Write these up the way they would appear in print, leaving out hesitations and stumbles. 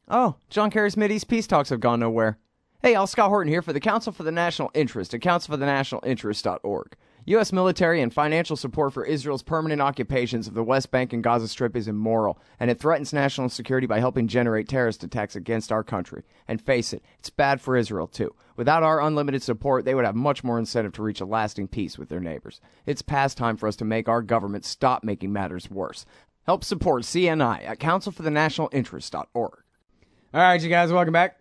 Oh, John Kerry's Mideast peace talks have gone nowhere. Hey, Al Scott Horton here for the Council for the National Interest at councilforthenationalinterest.org. U.S. military and financial support for Israel's permanent occupations of the West Bank and Gaza Strip is immoral, and it threatens national security by helping generate terrorist attacks against our country. And face it, it's bad for Israel, too. Without our unlimited support, they would have much more incentive to reach a lasting peace with their neighbors. It's past time for us to make our government stop making matters worse. Help support CNI at councilforthenationalinterest.org. All right, you guys, welcome back.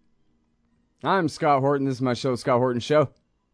I'm Scott Horton. This is my show, Scott Horton Show.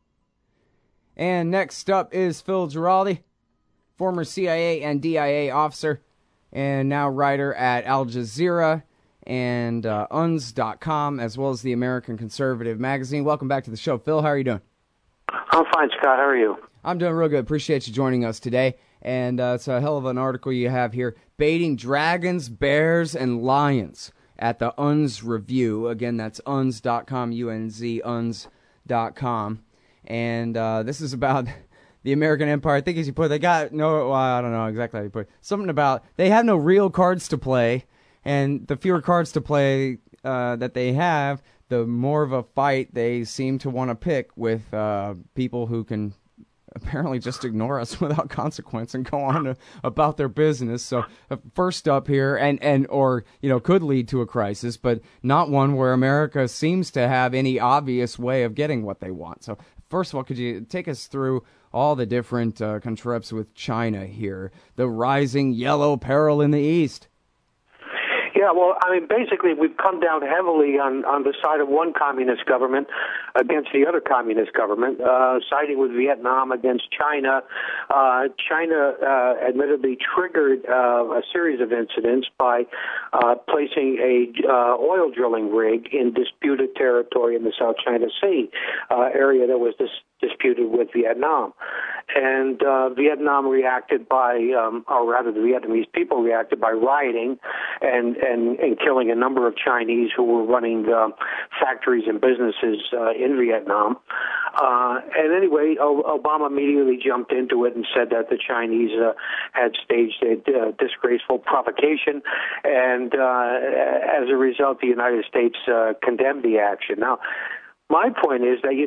And next up is Phil Giraldi, former CIA and DIA officer, and now writer at Al Jazeera and UNS.com, as well as the American Conservative magazine. Welcome back to the show, Phil. How are you doing? I'm fine, Scott. How are you? I'm doing real good. Appreciate you joining us today. And it's a hell of an article you have here, Baiting Dragons, Bears, and Lions at the UNS Review. Again, that's UNS.com, U-N-Z, UNS.com. And this is about the American Empire. I think as you put it, they got no, well, I don't know exactly how you put it. Something about they have no real cards to play, and the fewer cards to play that they have, the more of a fight they seem to want to pick with people who can apparently just ignore us without consequence and go on about their business. So first up here, and or could lead to a crisis, but not one where America seems to have any obvious way of getting what they want. So first of all, could you take us through all the different contrips with China here? The rising yellow peril in the East. Yeah, well, I mean, basically, we've come down heavily on the side of one communist government against the other communist government, siding with Vietnam against China. China admittedly triggered a series of incidents by placing a oil drilling rig in disputed territory in the South China Sea area that was disputed with Vietnam. And Vietnam reacted by, or rather the Vietnamese people reacted by rioting and killing a number of Chinese who were running factories and businesses in Vietnam. And anyway, Obama immediately jumped into it and said that the Chinese had staged a disgraceful provocation, and as a result, the United States condemned the action. Now, my point is that,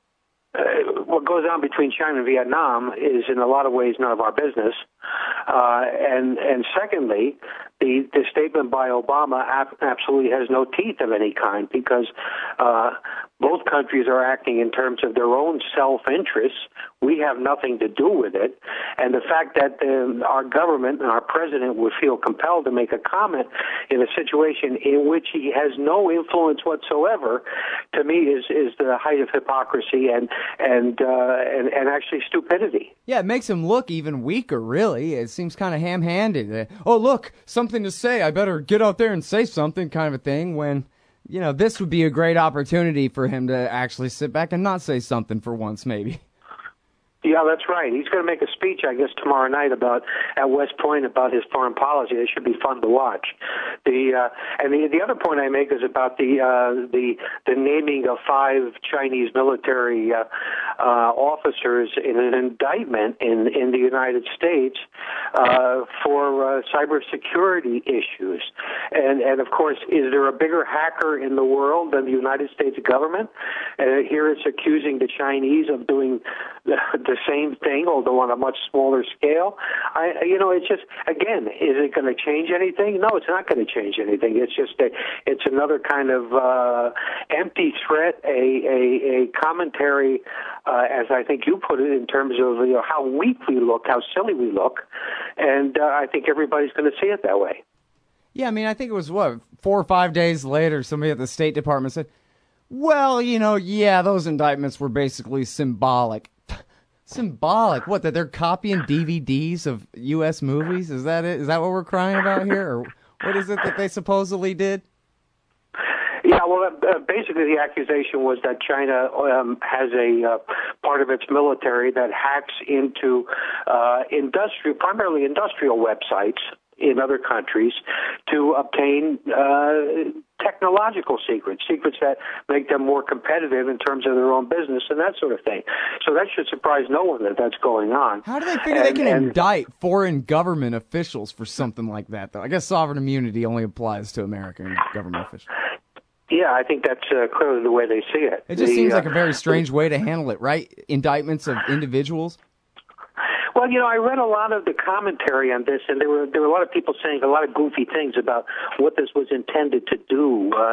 what goes on between China and Vietnam is in a lot of ways none of our business. And secondly, the statement by Obama absolutely has no teeth of any kind, because both countries are acting in terms of their own self-interests. We have nothing to do with it. And the fact that our government and our president would feel compelled to make a comment in a situation in which he has no influence whatsoever, to me is the height of hypocrisy and actually stupidity. Yeah, it makes him look even weaker, really. It seems kind of ham-handed. Oh, look, something to say. I better get out there and say something, kind of a thing, when this would be a great opportunity for him to actually sit back and not say something for once, maybe. Yeah, that's right. He's going to make a speech, I guess, tomorrow night at West Point about his foreign policy. It should be fun to watch. The other point I make is about the naming of 5 Chinese military officers in an indictment in the United States for cybersecurity issues. And of course, is there a bigger hacker in the world than the United States government? Here it's accusing the Chinese of doing the same thing, although on a much smaller scale. It's just, again, is it going to change anything? No, it's not going to change anything. It's just it's another kind of empty threat, a commentary, as I think you put it, in terms of how weak we look, how silly we look, and I think everybody's going to see it that way. Yeah, I mean, I think it was, 4 or 5 days later, somebody at the State Department said, well, those indictments were basically symbolic. Symbolic? What, that they're copying DVDs of U.S. movies? Is that it? Is that what we're crying about here? Or what is it that they supposedly did? Yeah, well, basically the accusation was that China has a part of its military that hacks into primarily industrial websites in other countries to obtain technological technological secrets, secrets that make them more competitive in terms of their own business and that sort of thing. So that should surprise no one that that's going on. How do they figure they can indict foreign government officials for something like that, though? I guess sovereign immunity only applies to American government officials. Yeah, I think that's clearly the way they see it. It just seems like a very strange way to handle it, right? Indictments of individuals. Well, I read a lot of the commentary on this, and there were a lot of people saying a lot of goofy things about what this was intended to do. But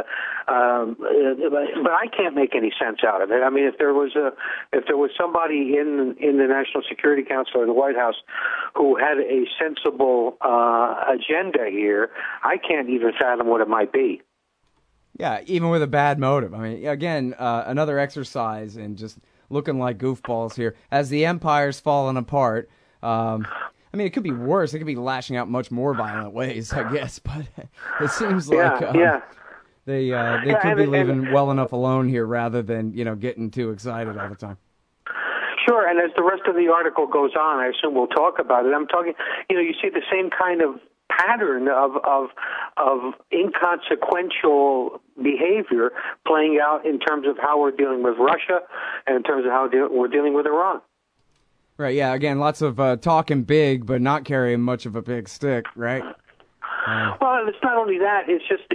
I can't make any sense out of it. I mean, if there was somebody in the National Security Council or the White House who had a sensible agenda here, I can't even fathom what it might be. Yeah, even with a bad motive. I mean, again, another exercise in just looking like goofballs here. As the empire's fallen apart, I mean, it could be worse. It could be lashing out much more violent ways, I guess. But it seems like they could be leaving well enough alone here rather than, getting too excited all the time. Sure, and as the rest of the article goes on, I assume we'll talk about it. I'm talking, you see the same kind of pattern of inconsequential behavior playing out in terms of how we're dealing with Russia and in terms of how we're dealing with Iran. Right, yeah, again, lots of talking big but not carrying much of a big stick, right? Well, it's not only that, it's just,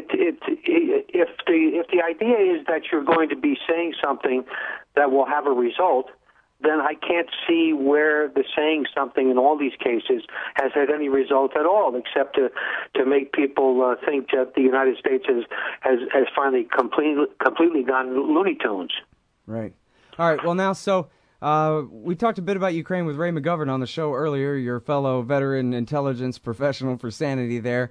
if the idea is that you're going to be saying something that will have a result, then I can't see where the saying something in all these cases has had any result at all, except to make people think that the United States has finally completely gone Looney Tunes. Right. All right. Well, now, so we talked a bit about Ukraine with Ray McGovern on the show earlier, your fellow veteran intelligence professional for Sanity there.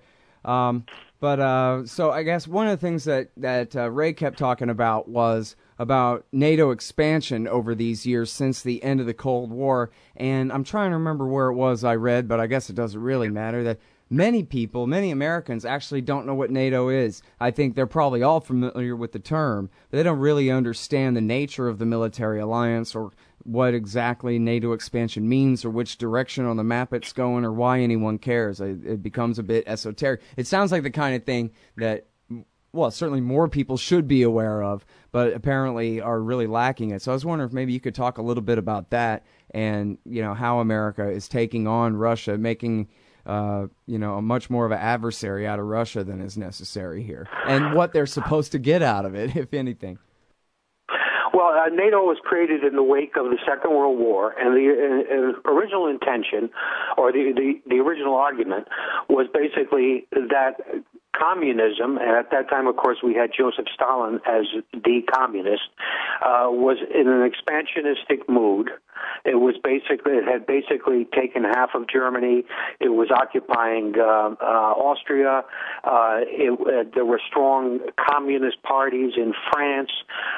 So I guess one of the things that Ray kept talking about was about NATO expansion over these years since the end of the Cold War. And I'm trying to remember where it was I read, but I guess it doesn't really matter, that many Americans actually don't know what NATO is. I think they're probably all familiar with the term, but they don't really understand the nature of the military alliance or what exactly NATO expansion means or which direction on the map it's going or why anyone cares. It becomes a bit esoteric. It sounds like the kind of thing that, well, certainly more people should be aware of, but apparently are really lacking it. So I was wondering if maybe you could talk a little bit about that and, how America is taking on Russia, making, a much more of an adversary out of Russia than is necessary here, and what they're supposed to get out of it, if anything. Well, NATO was created in the wake of the Second World War, and the original intention, or the original argument, was basically that communism, and at that time, of course, we had Joseph Stalin as the communist, was in an expansionistic mood. It had basically taken half of Germany. It was occupying Austria. There were strong communist parties in France,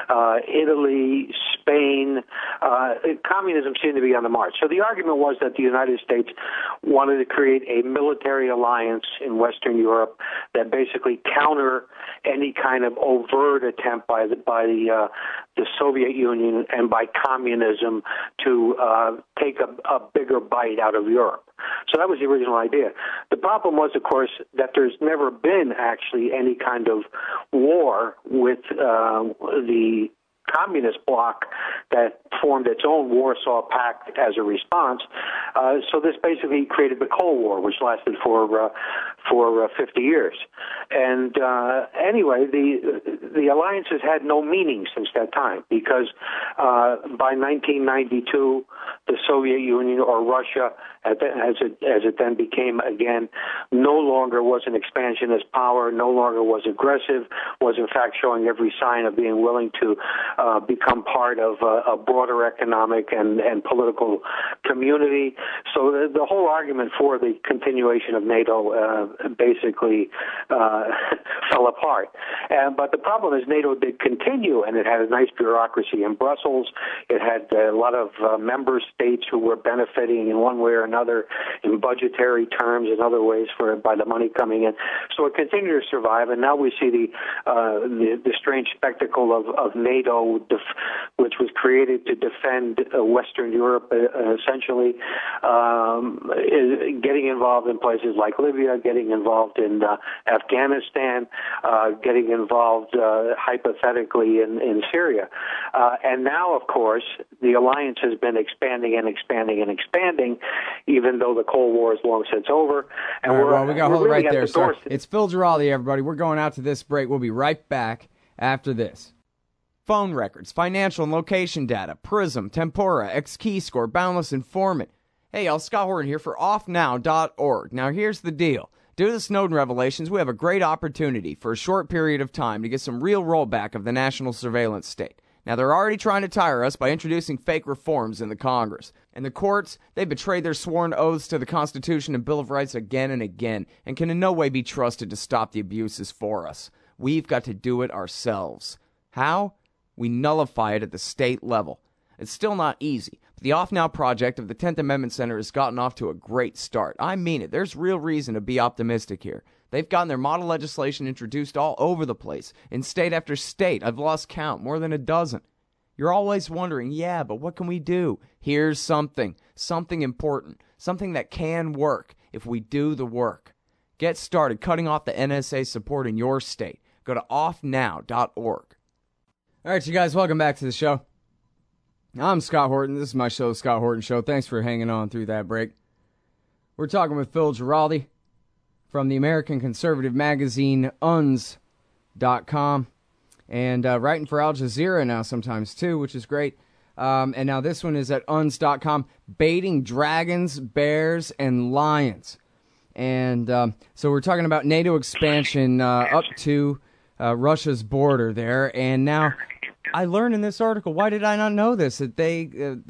Italy, Spain. Communism seemed to be on the march. So the argument was that the United States wanted to create a military alliance in Western Europe that basically counter any kind of overt attempt by the Soviet Union and by communism to take a bigger bite out of Europe. So that was the original idea. The problem was, of course, that there's never been actually any kind of war with the communist bloc that formed its own Warsaw Pact as a response. So this basically created the Cold War, which lasted for 50 years. And anyway, the alliances had no meaning since that time, because by 1992, the Soviet Union, or Russia, as it then became again, no longer was an expansionist power, no longer was aggressive, was in fact showing every sign of being willing to become part of a broader economic and political community. So the whole argument for the continuation of NATO basically fell apart. But the problem is NATO did continue, and it had a nice bureaucracy in Brussels. It had a lot of member states who were benefiting in one way or another in budgetary terms and other ways by the money coming in. So it continued to survive, and now we see the strange spectacle of NATO, which was created to defend Western Europe, essentially, getting involved in places like Libya, getting involved in Afghanistan, getting involved hypothetically in Syria. And now, of course, the alliance has been expanding and expanding and expanding, even though the Cold War is long since over. And we got to hold it right there. Sorry. It's It's Phil Giraldi, everybody. We're going out to this break. We'll be right back after this. Phone records, financial and location data, Prism, Tempora, X-Keyscore, Boundless Informant. Hey, y'all, Scott Horton here for offnow.org. Now, here's the deal. Due to the Snowden revelations, we have a great opportunity for a short period of time to get some real rollback of the national surveillance state. Now, they're already trying to tire us by introducing fake reforms in the Congress. And the courts, they betrayed their sworn oaths to the Constitution and Bill of Rights again and again, and can in no way be trusted to stop the abuses for us. We've got to do it ourselves. How? We nullify it at the state level. It's still not easy, but the Off Now project of the 10th Amendment Center has gotten off to a great start. I mean it. There's real reason to be optimistic here. They've gotten their model legislation introduced all over the place, in state after state. I've lost count, more than a dozen. You're always wondering, yeah, but what can we do? Here's something important, something that can work if we do the work. Get started cutting off the NSA support in your state. Go to offnow.org. All right, you guys, welcome back to the show. I'm Scott Horton. This is my show, Scott Horton Show. Thanks for hanging on through that break. We're talking with Phil Giraldi from the American conservative magazine, UNS.com, and writing for Al Jazeera now sometimes, too, which is great. And now this one is at UNS.com, baiting dragons, bears, and lions. And so we're talking about NATO expansion up to Russia's border there. And now I learned in this article, why did I not know this, that they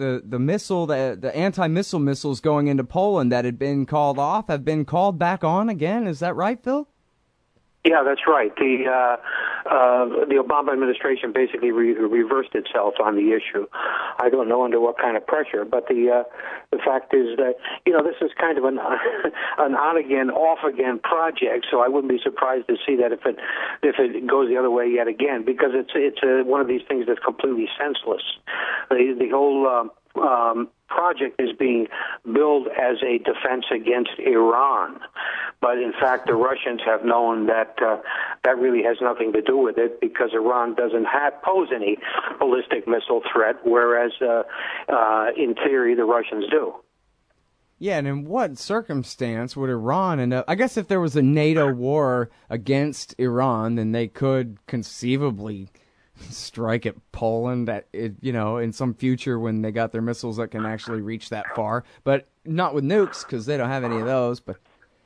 the anti-missile missiles going into Poland that had been called off have been called back on again. Is that right, Phil? Yeah, that's right. The Obama administration basically reversed itself on the issue. I don't know under what kind of pressure, but the fact is that this is kind of an on again, off again project. So I wouldn't be surprised to see that if it goes the other way yet again, because it's one of these things that's completely senseless. The whole project is being billed as a defense against Iran. But in fact, the Russians have known that that really has nothing to do with it, because Iran doesn't pose any ballistic missile threat, whereas in theory the Russians do. Yeah, and in what circumstance would Iran end up? I guess if there was a NATO war against Iran, then they could conceivably strike at Poland in some future when they got their missiles that can actually reach that far, but not with nukes because they don't have any of those. But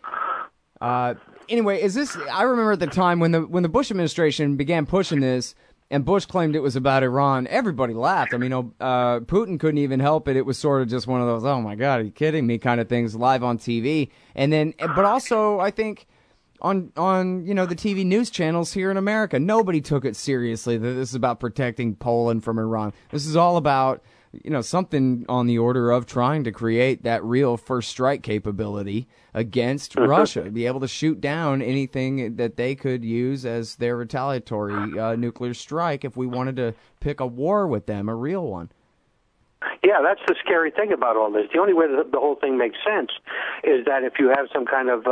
anyway, I remember at the time when the Bush administration began pushing this, and Bush claimed it was about Iran, everybody laughed. I mean, Putin couldn't even help it. It was sort of just one of those, oh my God, are you kidding me kind of things live on TV. And then, but also I think on the TV news channels here in America, nobody took it seriously that this is about protecting Poland from Iran. This is all about something on the order of trying to create that real first strike capability against Russia, be able to shoot down anything that they could use as their retaliatory nuclear strike if we wanted to pick a war with them, a real one. Yeah, that's the scary thing about all this. The only way that the whole thing makes sense is that if you have some kind of,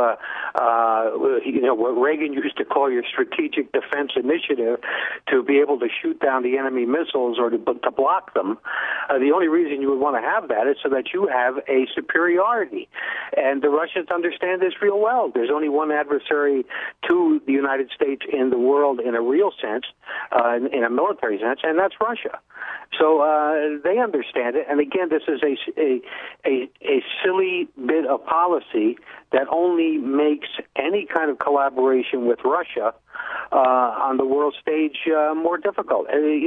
what Reagan used to call your strategic defense initiative, to be able to shoot down the enemy missiles or to block them, the only reason you would want to have that is so that you have a superiority. And the Russians understand this real well. There's only one adversary to the United States in the world in a real sense, in a military sense, and that's Russia. So they understand it, and again, this is a silly bit of policy that only makes any kind of collaboration with Russia on the world stage more difficult.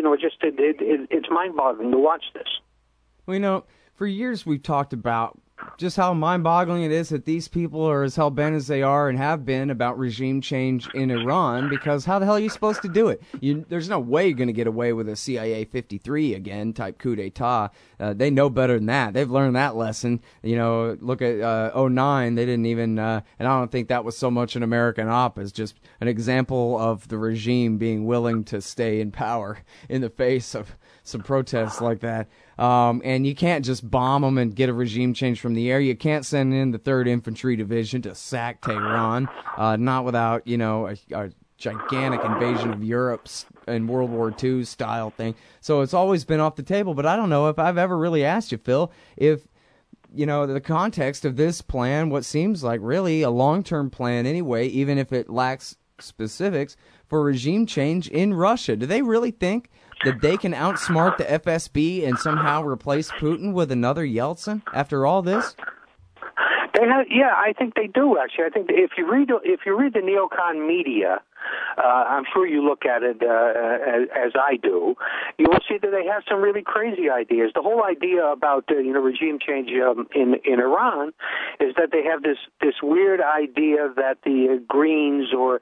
It's mind-boggling to watch this. Well, for years we've talked about just how mind-boggling it is that these people are as hell-bent as they are and have been about regime change in Iran, because how the hell are you supposed to do it? There's no way you're going to get away with a CIA 53 again type coup d'etat. They know better than that. They've learned that lesson. Look at 2009. They didn't even, and I don't think that was so much an American op as just an example of the regime being willing to stay in power in the face of some protests like that. And you can't just bomb them and get a regime change from the air. You can't send in the 3rd Infantry Division to sack Tehran, not without, a gigantic invasion of Europe and World War II style thing. So it's always been off the table. But I don't know if I've ever really asked you, Phil, if the context of this plan, what seems like really a long-term plan anyway, even if it lacks specifics, for regime change in Russia. Do they really think that they can outsmart the FSB and somehow replace Putin with another Yeltsin after all this? I think they do. Actually, I think if you read the neocon media, I'm sure you look at it as I do, you will see that they have some really crazy ideas. The whole idea about regime change in Iran is that they have this weird idea that the Greens or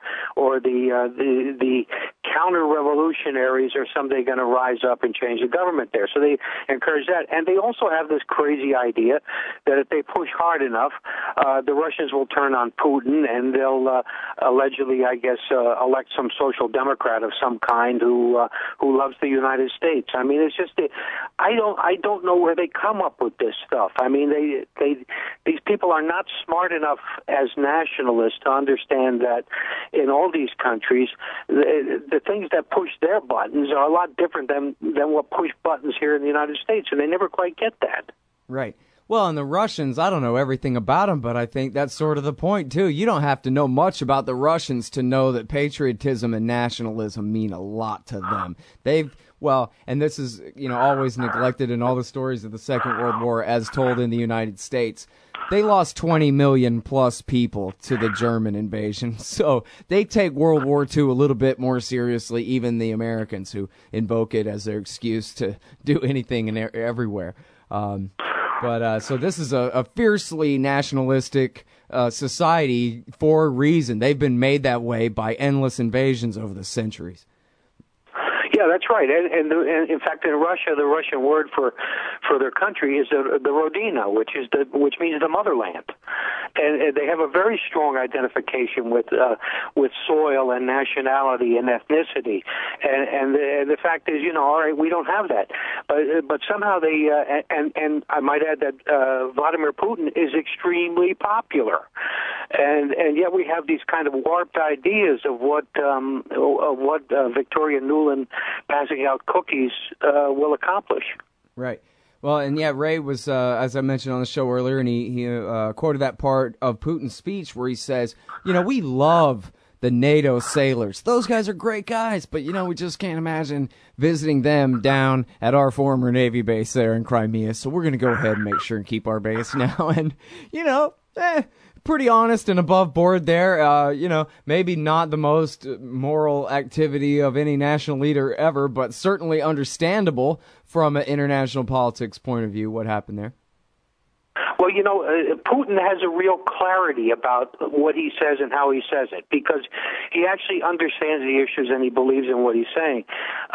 the counter-revolutionaries are someday going to rise up and change the government there. So they encourage that, and they also have this crazy idea that if they push hard enough, the Russians will turn on Putin, and they'll allegedly, I guess, elect some social democrat of some kind who loves the United States. I mean, it's just I don't know where they come up with this stuff. I mean, these people are not smart enough as nationalists to understand that in all these countries, the things that push their buttons are a lot different than what push buttons here in the United States, and they never quite get that. Right. Well, and the Russians, I don't know everything about them, but I think that's sort of the point, too. You don't have to know much about the Russians to know that patriotism and nationalism mean a lot to them. And this is, always neglected in all the stories of the Second World War as told in the United States. They lost 20 million plus people to the German invasion, so they take World War II a little bit more seriously, even the Americans who invoke it as their excuse to do anything and everywhere. So this is a fiercely nationalistic society for a reason. They've been made that way by endless invasions over the centuries. Yeah, that's right. And in fact, in Russia, the Russian word for their country is the Rodina, which means the motherland. And they have a very strong identification with soil and nationality and ethnicity. And the fact is, all right, we don't have that. But somehow they and I might add that Vladimir Putin is extremely popular. And yet we have these kind of warped ideas of what Victoria Nuland passing out cookies will accomplish. Right. Well, and yeah, Ray was, as I mentioned on the show earlier, and he quoted that part of Putin's speech where he says, we love the NATO sailors. Those guys are great guys, but, we just can't imagine visiting them down at our former Navy base there in Crimea. So we're going to go ahead and make sure and keep our base now. And, pretty honest and above board there. Maybe not the most moral activity of any national leader ever, but certainly understandable from an international politics point of view what happened there. Well, Putin has a real clarity about what he says and how he says it because he actually understands the issues and he believes in what he's saying.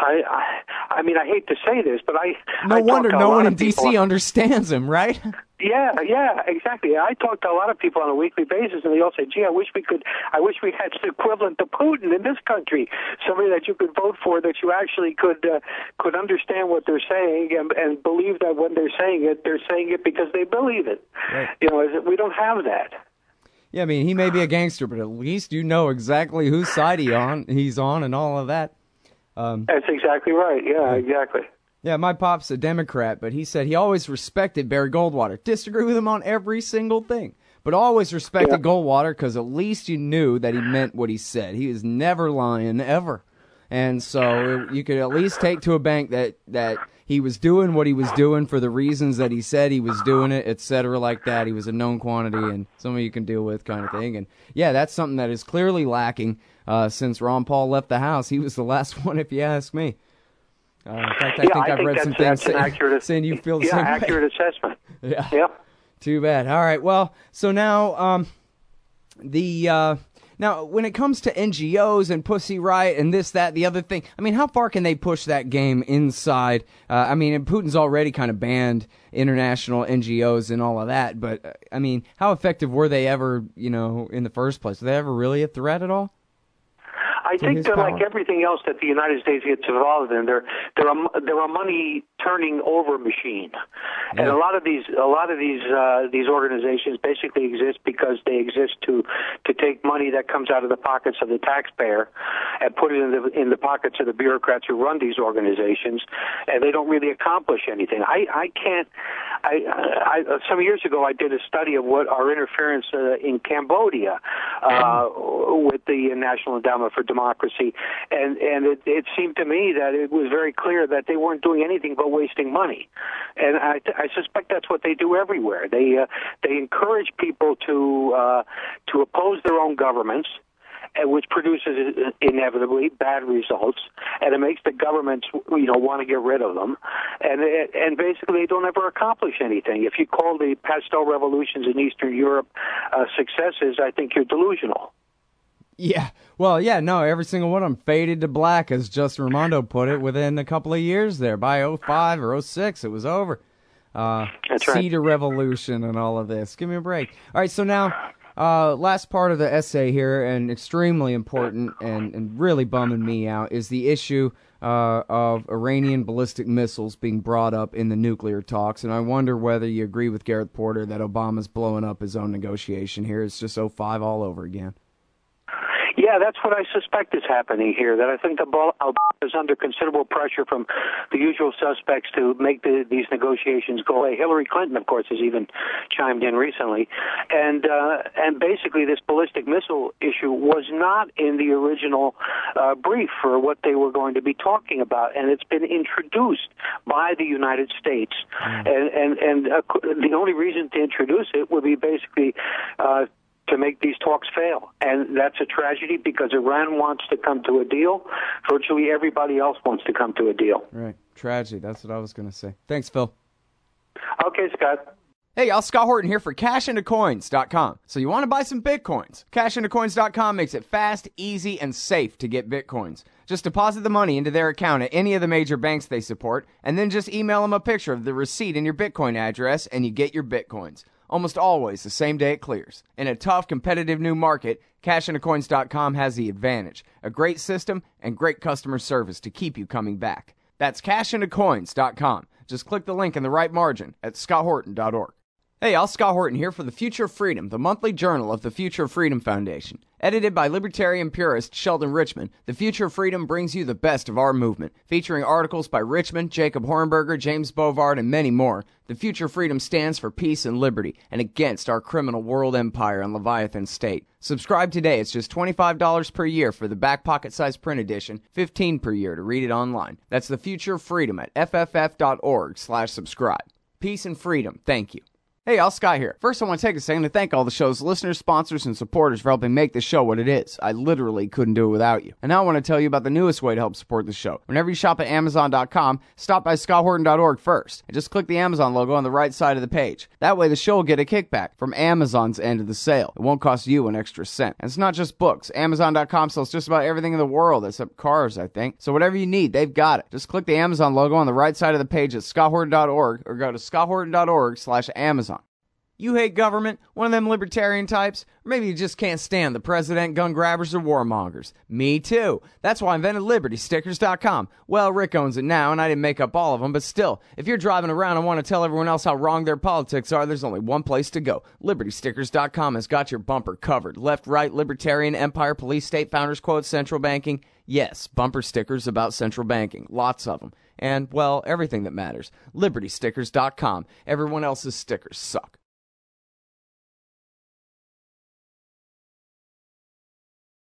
I mean, I hate to say this, but no wonder no one in D.C. understands him, right? Yeah, exactly. I talk to a lot of people on a weekly basis, and they all say, "Gee, I wish we had an equivalent to Putin in this country. Somebody that you could vote for, that you actually could understand what they're saying and believe that when they're saying it because they believe it." Right. We don't have that. Yeah, I mean, he may be a gangster, but at least you know exactly whose side he's on, and all of that. That's exactly right. Yeah, exactly. Yeah, my pop's a Democrat, but he said he always respected Barry Goldwater. Disagree with him on every single thing, but always respected Goldwater because at least you knew that he meant what he said. He was never lying, ever. And so you could at least take to a bank that he was doing what he was doing for the reasons that he said he was doing it, etc. like that. He was a known quantity and somebody you can deal with kind of thing. And, yeah, that's something that is clearly lacking since Ron Paul left the House. He was the last one, if you ask me. In fact, I think I've read some things saying you feel the same way. Yeah, accurate assessment. Yeah. Yep. Too bad. All right. Well, so now now when it comes to NGOs and Pussy Riot and this, that, the other thing, I mean, how far can they push that game inside? I mean, Putin's already kind of banned international NGOs and all of that, but I mean, how effective were they ever, in the first place? Were they ever really a threat at all? I think that, like everything else that the United States gets involved in, they're a money turning over machine, and a lot of these organizations basically exist because they exist to take money that comes out of the pockets of the taxpayer and put it in the pockets of the bureaucrats who run these organizations, and they don't really accomplish anything. Some years ago, I did a study of what our interference in Cambodia with the National Endowment for Democracy, and it seemed to me that it was very clear that they weren't doing anything but wasting money, and I suspect that's what they do everywhere. They encourage people to oppose their own governments, which produces inevitably bad results, and it makes the governments, want to get rid of them, and basically they don't ever accomplish anything. If you call the pastel revolutions in Eastern Europe successes, I think you're delusional. Yeah, well, no, every single one of them faded to black, as Justin Raimondo put it, within a couple of years there. By 05 or 06, it was over. That's right. Cedar Revolution and all of this. Give me a break. All right, so now, last part of the essay here, and extremely important and really bumming me out, is the issue of Iranian ballistic missiles being brought up in the nuclear talks. And I wonder whether you agree with Gareth Porter that Obama's blowing up his own negotiation here. It's just 05 all over again. Yeah, that's what I suspect is happening here, that I think Obama is under considerable pressure from the usual suspects to make these negotiations go away. Hillary Clinton, of course, has even chimed in recently. And basically this ballistic missile issue was not in the original brief for what they were going to be talking about, and it's been introduced by the United States. And the only reason to introduce it would be basically to make these talks fail. And that's a tragedy because Iran wants to come to a deal. Virtually everybody else wants to come to a deal. Right. Tragedy. That's what I was going to say. Thanks, Phil. Okay, Scott. Hey, y'all, Scott Horton here for CashIntoCoins.com. So you want to buy some Bitcoins? CashIntoCoins.com makes it fast, easy, and safe to get Bitcoins. Just deposit the money into their account at any of the major banks they support, and then just email them a picture of the receipt and your Bitcoin address, and you get your Bitcoins. Almost always the same day it clears. In a tough, competitive new market, CashIntoCoins.com has the advantage. A great system and great customer service to keep you coming back. That's CashIntoCoins.com. Just click the link in the right margin at ScottHorton.org. Hey, y'all, Scott Horton here for The Future of Freedom, the monthly journal of the Future of Freedom Foundation. Edited by libertarian purist Sheldon Richman, The Future of Freedom brings you the best of our movement, featuring articles by Richman, Jacob Hornberger, James Bovard, and many more. The Future of Freedom stands for peace and liberty and against our criminal world empire and Leviathan state. Subscribe today. It's just $25 per year for the back pocket-sized print edition, $15 per year to read it online. That's The Future of Freedom at fff.org/subscribe. Peace and freedom. Thank you. Hey, y'all, Scott here. First, I want to take a second to thank all the show's listeners, sponsors, and supporters for helping make the show what it is. I literally couldn't do it without you. And now I want to tell you about the newest way to help support the show. Whenever you shop at Amazon.com, stop by ScottHorton.org first, and just click the Amazon logo on the right side of the page. That way, the show will get a kickback from Amazon's end of the sale. It won't cost you an extra cent. And it's not just books. Amazon.com sells just about everything in the world, except cars, I think. So whatever you need, they've got it. Just click the Amazon logo on the right side of the page at ScottHorton.org, or go to ScottHorton.org/Amazon. You hate government, one of them libertarian types, or maybe you just can't stand the president, gun grabbers, or warmongers. Me too. That's why I invented LibertyStickers.com. Well, Rick owns it now, and I didn't make up all of them, but still, if you're driving around and want to tell everyone else how wrong their politics are, there's only one place to go. LibertyStickers.com has got your bumper covered. Left, right, libertarian, empire, police, state, founders, quotes, central banking. Yes, bumper stickers about central banking. Lots of them. And, well, everything that matters. LibertyStickers.com. Everyone else's stickers suck.